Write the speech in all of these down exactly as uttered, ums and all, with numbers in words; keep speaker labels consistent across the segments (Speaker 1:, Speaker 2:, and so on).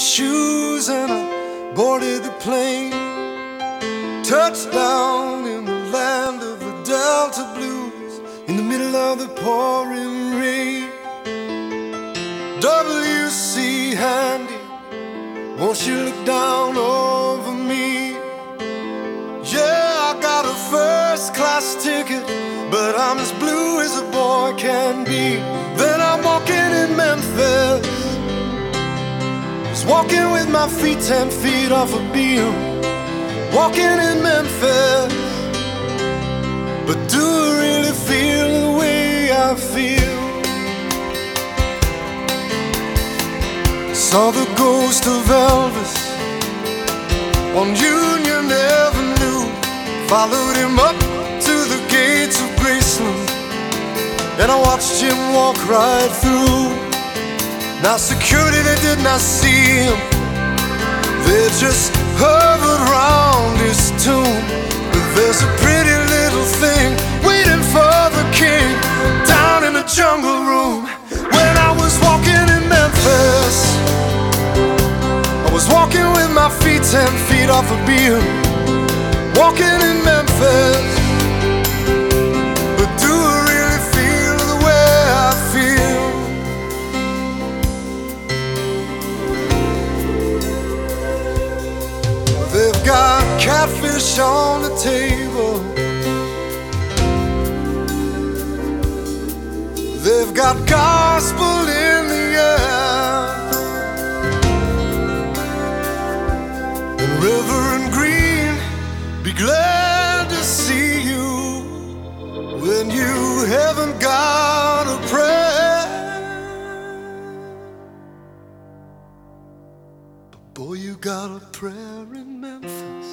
Speaker 1: shoes and I boarded the plane. Touchdown in the land of the Delta Blues, in the middle of the pouring rain. W C Handy, won't you look down over me? Yeah, I got a first class ticket, but I'm as blue as a boy can be. Then I'm walking in Memphis, just walking with my feet ten feet off a beam. Walking in Memphis, but do I really feel the way I feel? Saw the ghost of Elvis on Union Avenue, followed him up to the gates of Graceland, and I watched him walk right through. Now security, they did not see him, they just hovered round his tomb. But there's a pretty little thing waiting for the king down in the jungle room. When I was walking in Memphis, I was walking with my feet ten feet off a beam. Walking in Memphis, but do I really feel the way I feel? They've got catfish on the table, they've got gospel in the air, and Reverend Green, be glad to see you when you haven't got a prayer. But boy, you got a prayer in Memphis.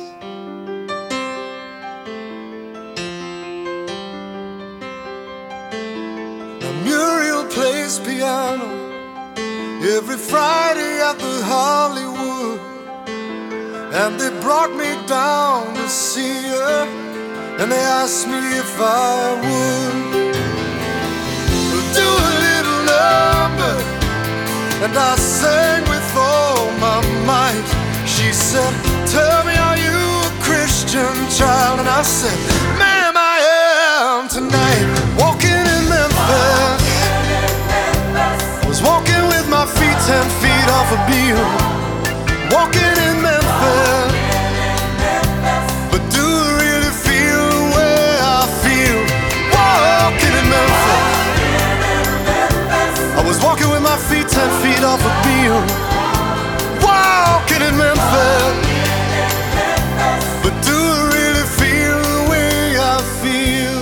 Speaker 1: Now Muriel plays piano every Friday at the Hollywood, and they brought me down to see her, and they asked me if I would do a little number, and I sang with all my might. She said, tell me, are you a Christian child? And I said, ma'am, I am tonight. Walking in Memphis, was walking with my feet ten feet off a beam. Walking in Memphis, but do I really feel the way I feel? Walking in Memphis, I was walking with my feet ten feet off a beam. Walking in Memphis, but do I really feel the way I feel?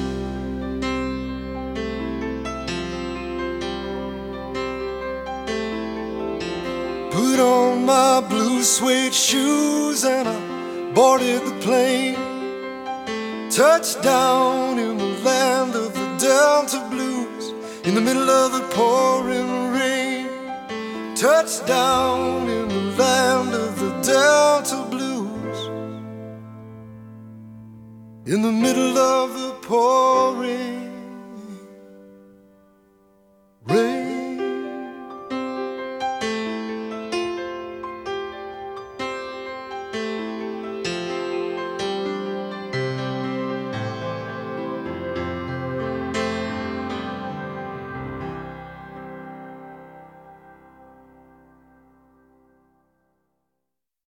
Speaker 1: Put on my blue suede shoes and I boarded the plane. Touchdown in the land of the Delta Blues, in the middle of the pouring rain. Touchdown in the land of the Delta Blues, in the middle of the pouring